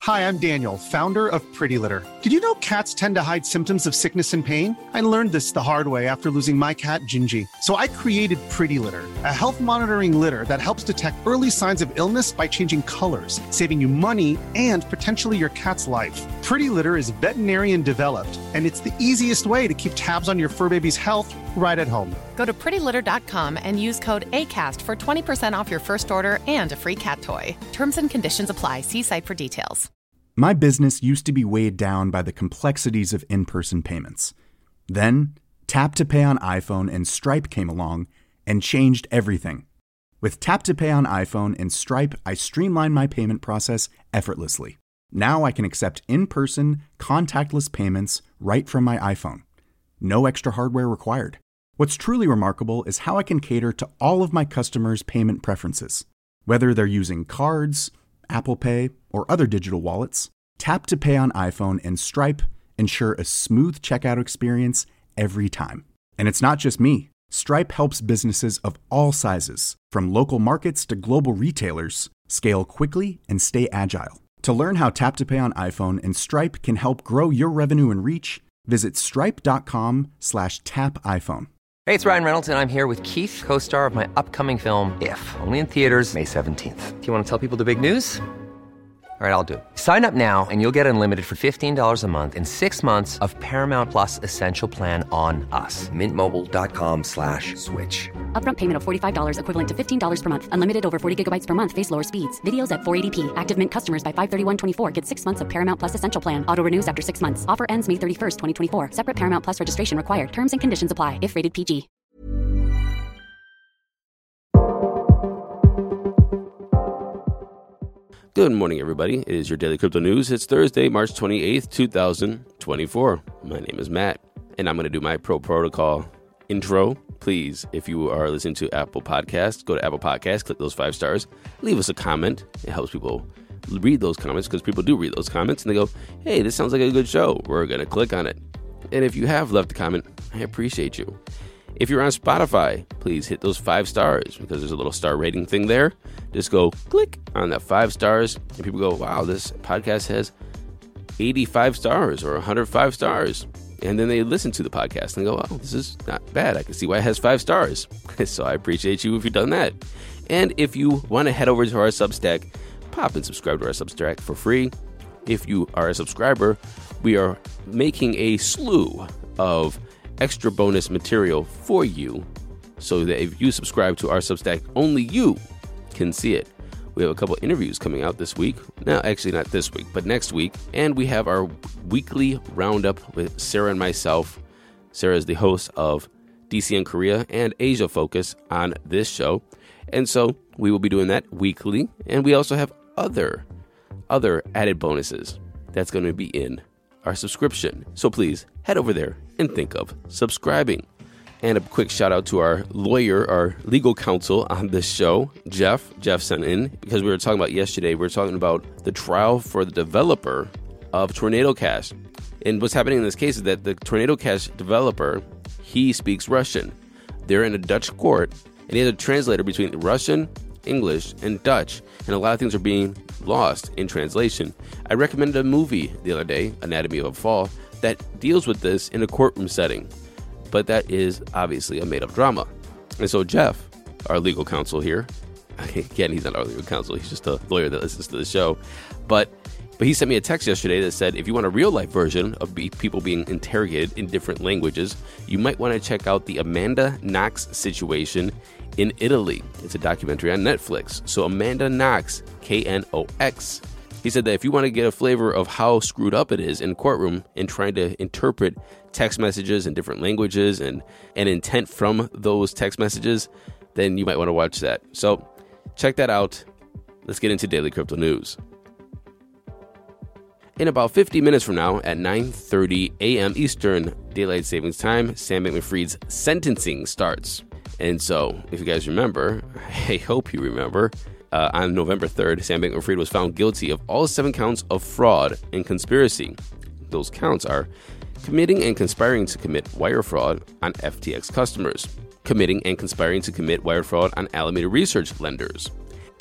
Hi, I'm Daniel, founder of Pretty Litter. Did you know cats tend to hide symptoms of sickness and pain? I learned this the hard way after losing my cat, Gingy. So I created Pretty Litter, a health monitoring litter that helps detect early signs of illness by changing colors, saving you money and potentially your cat's life. Pretty Litter is veterinarian developed, and it's the easiest way to keep tabs on your fur baby's health right at home. Go to prettylitter.com and use code ACAST for 20% off your first order and a free cat toy. Terms and conditions apply. See site for details. My business used to be weighed down by the complexities of in-person payments. Then, Tap to Pay on iPhone and Stripe came along and changed everything. With Tap to Pay on iPhone and Stripe, I streamlined my payment process effortlessly. Now I can accept in-person, contactless payments right from my iPhone. No extra hardware required. What's truly remarkable is how I can cater to all of my customers' payment preferences. Whether they're using cards, Apple Pay, or other digital wallets, Tap to Pay on iPhone and Stripe ensure a smooth checkout experience every time. And it's not just me. Stripe helps businesses of all sizes, from local markets to global retailers, scale quickly and stay agile. To learn how Tap to Pay on iPhone and Stripe can help grow your revenue and reach, visit stripe.com/tapiphone. Hey, it's Ryan Reynolds, and I'm here with Keith, co-star of my upcoming film, If, only in theaters May 17th. Do you want to tell people the big news? All right, I'll do it. Sign up now and you'll get unlimited for $15 a month and 6 months of Paramount Plus Essential Plan on us. MintMobile.com/switch. Upfront payment of $45 equivalent to $15 per month. Unlimited over 40 gigabytes per month. Face lower speeds. Videos at 480p. Active Mint customers by 531.24 get 6 months of Paramount Plus Essential Plan. Auto renews after 6 months. Offer ends May 31st, 2024. Separate Paramount Plus registration required. Terms and conditions apply if rated PG. Good morning, everybody. It is your Daily Crypto News. It's Thursday, March 28th, 2024. My name is Matt, and I'm going to do my Pro Protocol intro. Please, if you are listening to Apple Podcasts, go to Apple Podcasts, click those 5 stars, leave us a comment. It helps people read those comments because people do read those comments, and they go, hey, this sounds like a good show. We're going to click on it. And if you have left a comment, I appreciate you. If you're on Spotify, please hit those 5 stars because there's a little star rating thing there. Just go click on that 5 stars and people go, wow, this podcast has 85 stars or 105 stars. And then they listen to the podcast and go, oh, this is not bad. I can see why it has 5 stars. So I appreciate you if you've done that. And if you want to head over to our Substack, pop and subscribe to our Substack for free. If you are a subscriber, we are making a slew of extra bonus material for you so that if you subscribe to our Substack, only you can see it. We have a couple interviews coming out this week. No, actually not this week, but next week. And we have our weekly roundup with Sarah and myself. Sarah is the host of DC and Korea and Asia Focus on this show. And so we will be doing that weekly. And we also have other added bonuses that's going to be in our subscription. So please head over there and think of subscribing. And a quick shout out to our lawyer, our legal counsel on this show, Jeff. Jeff sent in because we were talking about yesterday. We were talking about the trial for the developer of Tornado Cash. And what's happening in this case is that the Tornado Cash developer, he speaks Russian. They're in a Dutch court, and he has a translator between Russian, English, and Dutch. And a lot of things are being lost in translation. I recommended a movie the other day, Anatomy of a Fall, that deals with this in a courtroom setting. But that is obviously a made-up drama. And so Jeff, our legal counsel here, again, he's not our legal counsel, he's just a lawyer that listens to the show, but he sent me a text yesterday that said, if you want a real-life version of people being interrogated in different languages, you might want to check out the Amanda Knox situation in Italy. It's a documentary on Netflix. So Amanda Knox, Knox. He said that if you want to get a flavor of how screwed up it is in courtroom and trying to interpret text messages in different languages and intent from those text messages, then you might want to watch that. So check that out. Let's get into Daily Crypto News. In about 50 minutes from now at 9:30 a.m. Eastern Daylight Savings Time, Sam Bankman-Fried's sentencing starts. And so, if you guys remember, I hope you remember, on November 3rd, Sam Bankman-Fried was found guilty of all 7 counts of fraud and conspiracy. Those counts are committing and conspiring to commit wire fraud on FTX customers, committing and conspiring to commit wire fraud on Alameda Research lenders,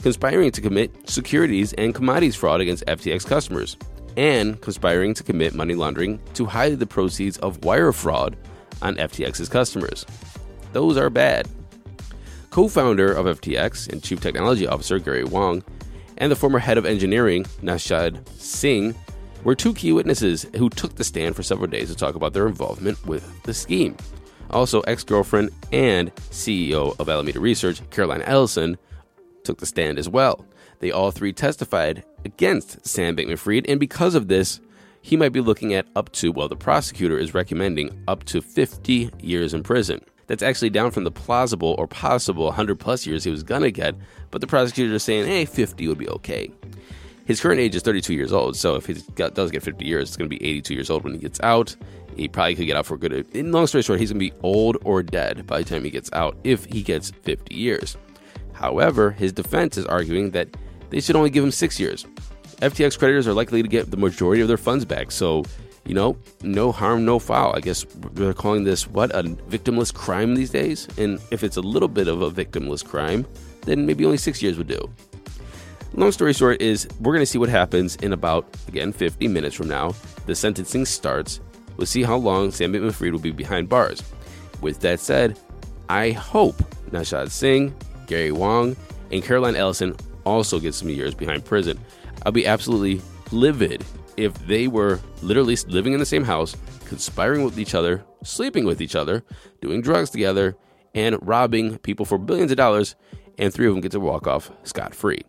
conspiring to commit securities and commodities fraud against FTX customers, and conspiring to commit money laundering to hide the proceeds of wire fraud on FTX's customers. Those are bad. Co-founder of FTX and Chief Technology Officer Gary Wang and the former head of engineering Nashad Singh were two key witnesses who took the stand for several days to talk about their involvement with the scheme. Also, ex-girlfriend and CEO of Alameda Research, Caroline Ellison, took the stand as well. They all three testified against Sam Bankman-Fried, and because of this, he might be looking at the prosecutor is recommending up to 50 years in prison. That's actually down from the plausible or possible 100 plus years he was going to get, but the prosecutor is saying, hey, 50 would be okay. His current age is 32 years old, so if he does get 50 years, it's going to be 82 years old when he gets out. He probably could get out for good. In long story short, he's going to be old or dead by the time he gets out if he gets 50 years. However, his defense is arguing that they should only give him 6 years. FTX creditors are likely to get the majority of their funds back, so no harm, no foul. I guess they're calling this, a victimless crime these days? And if it's a little bit of a victimless crime, then maybe only 6 years would do. Long story short is, we're going to see what happens in about, 50 minutes from now. The sentencing starts. We'll see how long Sam Bankman-Fried will be behind bars. With that said, I hope Nashad Singh, Gary Wang, and Caroline Ellison also get some years behind prison. I'll be absolutely livid if they were literally living in the same house, conspiring with each other, sleeping with each other, doing drugs together, and robbing people for billions of dollars, and 3 of them get to walk off scot-free.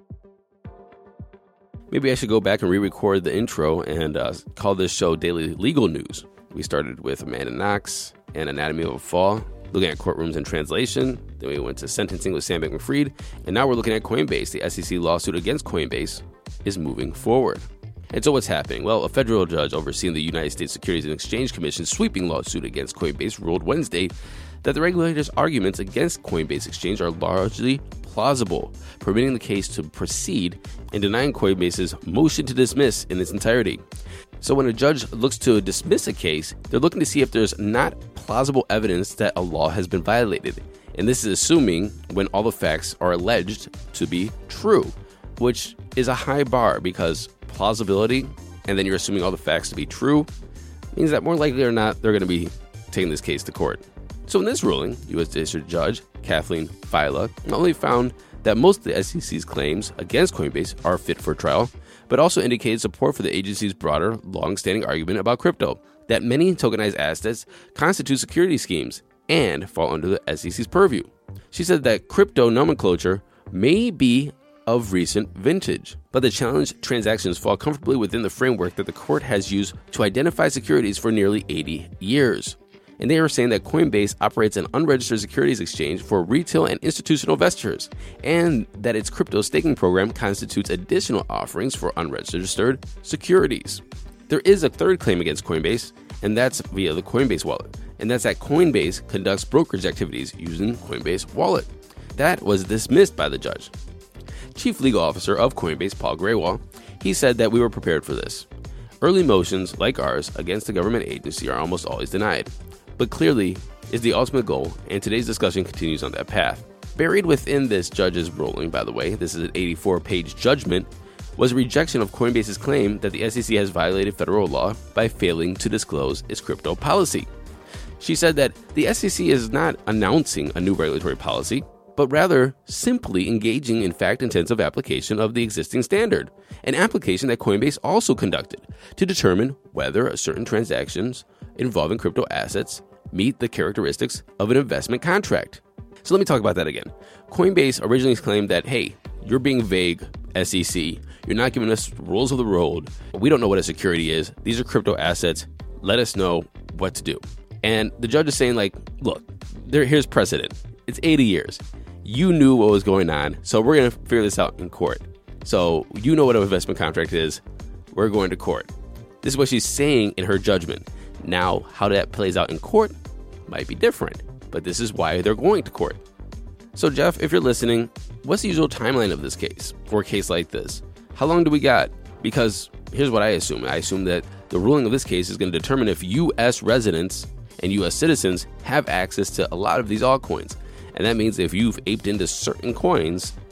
Maybe I should go back and re-record the intro and call this show Daily Legal News. We started with Amanda Knox and Anatomy of a Fall, looking at courtrooms and translation. Then we went to sentencing with Sam Bankman-Fried, and now we're looking at Coinbase. The SEC lawsuit against Coinbase is moving forward. And so what's happening? Well, a federal judge overseeing the United States Securities and Exchange Commission's sweeping lawsuit against Coinbase ruled Wednesday that the regulator's arguments against Coinbase Exchange are largely plausible, permitting the case to proceed and denying Coinbase's motion to dismiss in its entirety. So when a judge looks to dismiss a case, they're looking to see if there's not plausible evidence that a law has been violated. And this is assuming when all the facts are alleged to be true, which is a high bar because plausibility, and then you're assuming all the facts to be true, means that more likely or not, they're going to be taking this case to court. So in this ruling, U.S. District Judge Kathleen Fila not only found that most of the SEC's claims against Coinbase are fit for trial, but also indicated support for the agency's broader, long-standing argument about crypto, that many tokenized assets constitute security schemes and fall under the SEC's purview. She said that crypto nomenclature may be of recent vintage, but the challenged transactions fall comfortably within the framework that the court has used to identify securities for nearly 80 years. And they are saying that Coinbase operates an unregistered securities exchange for retail and institutional investors, and that its crypto staking program constitutes additional offerings for unregistered securities. There is a third claim against Coinbase, and that's via the Coinbase wallet, and that's that Coinbase conducts brokerage activities using Coinbase wallet. That was dismissed by the judge. Chief Legal Officer of Coinbase, Paul Grewal, he said that we were prepared for this. Early motions like ours against the government agency are almost always denied, but clearly is the ultimate goal, and today's discussion continues on that path. Buried within this judge's ruling, by the way, this is an 84-page judgment, was a rejection of Coinbase's claim that the SEC has violated federal law by failing to disclose its crypto policy. She said that the SEC is not announcing a new regulatory policy, but rather simply engaging in fact-intensive application of the existing standard, an application that Coinbase also conducted to determine whether certain transactions involving crypto assets meet the characteristics of an investment contract. So let me talk about that again. Coinbase originally claimed that, hey, you're being vague, SEC. You're not giving us rules of the road. We don't know what a security is. These are crypto assets. Let us know what to do. And the judge is saying, like, look, here's precedent. It's 80 years. You knew what was going on, so we're going to figure this out in court. So you know what an investment contract is. We're going to court. This is what she's saying in her judgment. Now, how that plays out in court might be different, but this is why they're going to court. So, Jeff, if you're listening, what's the usual timeline of this case for a case like this? How long do we got? Because here's what I assume. I assume that the ruling of this case is going to determine if U.S. residents and U.S. citizens have access to a lot of these altcoins. And that means if you've aped into certain coins,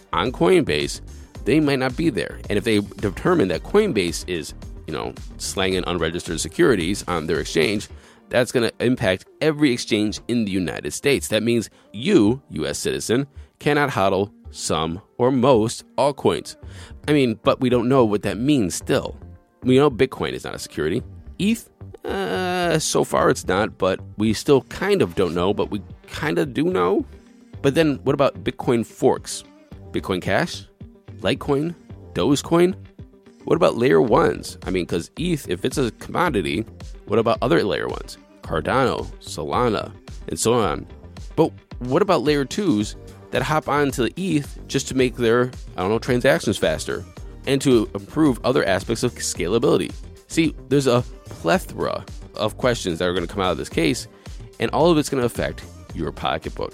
on Coinbase, they might not be there. And if they determine that Coinbase is, slanging unregistered securities on their exchange, that's going to impact every exchange in the United States. That means you, U.S. citizen, cannot hodl some or most altcoins. But we don't know what that means still. We know Bitcoin is not a security. ETH, so far it's not, but we still kind of don't know, but we kind of do know. But then what about Bitcoin forks? Bitcoin Cash? Litecoin? Dogecoin? What about layer ones? Because ETH, if it's a commodity, what about other layer ones? Cardano, Solana, and so on. But what about layer twos that hop onto the ETH just to make their, transactions faster and to improve other aspects of scalability? See, there's a plethora of questions that are going to come out of this case, and all of it's going to affect your pocketbook.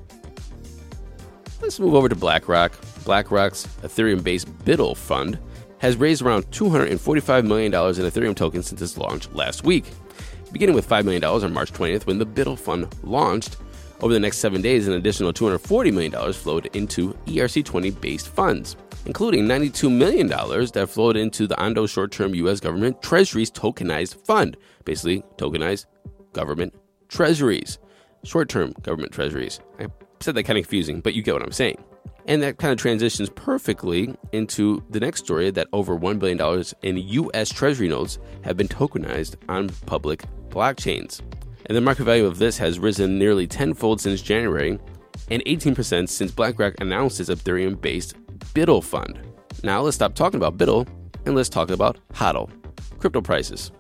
Let's move over to BlackRock. BlackRock's Ethereum-based BUIDL fund has raised around $245 million in Ethereum tokens since its launch last week, beginning with $5 million on March 20th when the BUIDL fund launched. Over the next 7 days, an additional $240 million flowed into ERC-20-based funds, including $92 million that flowed into the Ondo short-term U.S. government treasuries tokenized fund, basically tokenized government treasuries, short-term government treasuries. I said that kind of confusing, but you get what I'm saying. And that kind of transitions perfectly into the next story that over $1 billion in U.S. Treasury notes have been tokenized on public blockchains. And the market value of this has risen nearly tenfold since January and 18% since BlackRock announced its Ethereum-based BUIDL fund. Now let's stop talking about BUIDL and let's talk about HODL, crypto prices.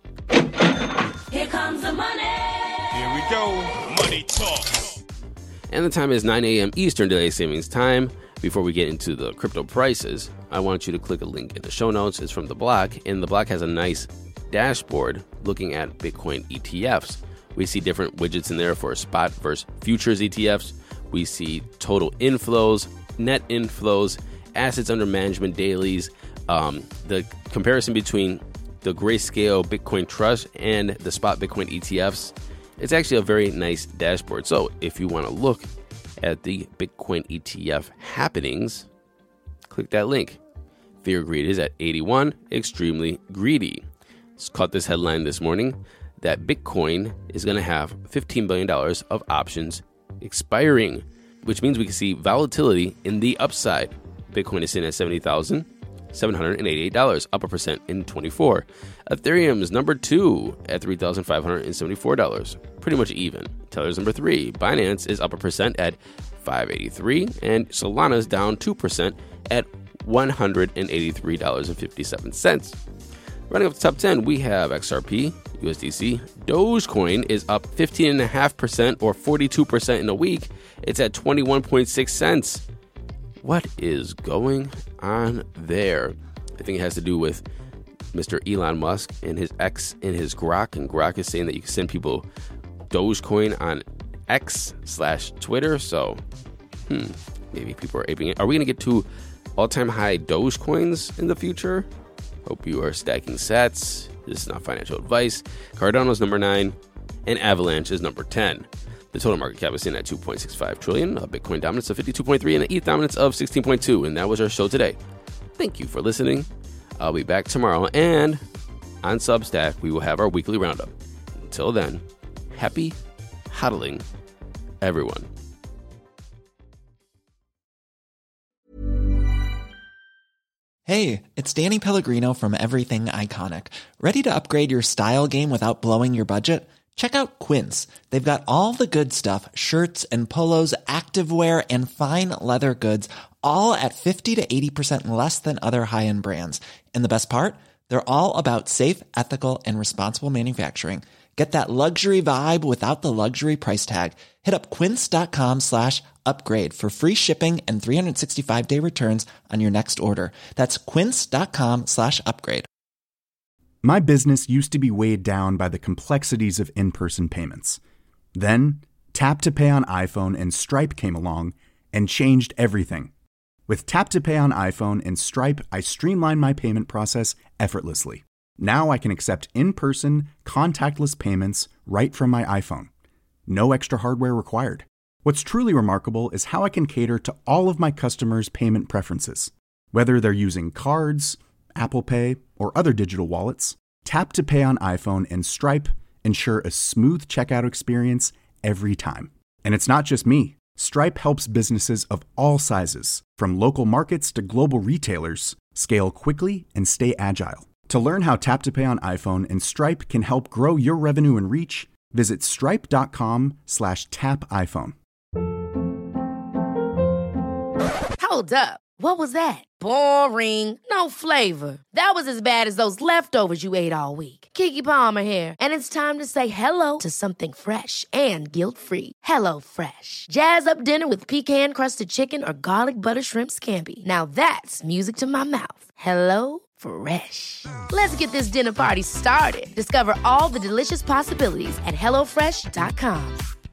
Here comes the money. Here we go. Money talk. And the time is 9 a.m. Eastern Daylight Savings Time. Before we get into the crypto prices, I want you to click a link in the show notes. It's from The Block, and The Block has a nice dashboard looking at Bitcoin ETFs. We see different widgets in there for spot versus futures ETFs. We see total inflows, net inflows, assets under management dailies, the comparison between the Grayscale Bitcoin Trust and the spot Bitcoin ETFs. It's actually a very nice dashboard. So if you want to look at the Bitcoin ETF happenings, click that link. Fear Greed is at 81, extremely greedy. Caught this headline this morning that Bitcoin is going to have $15 billion of options expiring, which means we can see volatility in the upside. Bitcoin is sitting at $70,788, up 1% in 24. Ethereum is number 2 at $3,574, pretty much even. Tether's number 3. Binance is up 1% at $583, and Solana is down 2% at $183.57. Running up the top 10, we have XRP, USDC. Dogecoin is up 15.5% or 42% in a week. It's at 21.6 cents. What is going on there? I think it has to do with Mr. Elon Musk and his X and his Grok. And Grok is saying that you can send people Dogecoin on X/Twitter. So, maybe people are aping it. Are we going to get to all-time high Dogecoins in the future? Hope you are stacking sats. This is not financial advice. Cardano is number 9, and Avalanche is number 10. The total market cap is in at $2.65 trillion, a Bitcoin dominance of 52.3, and an ETH dominance of 16.2. And that was our show today. Thank you for listening. I'll be back tomorrow, and on Substack, we will have our weekly roundup. Until then, happy hodling, everyone. Hey, it's Danny Pellegrino from Everything Iconic. Ready to upgrade your style game without blowing your budget? Check out Quince. They've got all the good stuff, shirts and polos, activewear, and fine leather goods, all at 50 to 80% less than other high-end brands. And the best part? They're all about safe, ethical, and responsible manufacturing. Get that luxury vibe without the luxury price tag. Hit up quince.com/upgrade for free shipping and 365-day returns on your next order. That's quince.com/upgrade. My business used to be weighed down by the complexities of in-person payments. Then, Tap to Pay on iPhone and Stripe came along and changed everything. With Tap to Pay on iPhone and Stripe, I streamlined my payment process effortlessly. Now I can accept in-person, contactless payments right from my iPhone. No extra hardware required. What's truly remarkable is how I can cater to all of my customers' payment preferences. Whether they're using cards, Apple Pay, or other digital wallets, Tap to Pay on iPhone and Stripe ensure a smooth checkout experience every time. And it's not just me. Stripe helps businesses of all sizes, from local markets to global retailers, scale quickly and stay agile. To learn how Tap to Pay on iPhone and Stripe can help grow your revenue and reach, visit stripe.com/tapiphone. Hold up. What was that? Boring. No flavor. That was as bad as those leftovers you ate all week. Keke Palmer here, and it's time to say hello to something fresh and guilt-free. HelloFresh. Jazz up dinner with pecan-crusted chicken or garlic butter shrimp scampi. Now that's music to my mouth. HelloFresh. Let's get this dinner party started. Discover all the delicious possibilities at HelloFresh.com.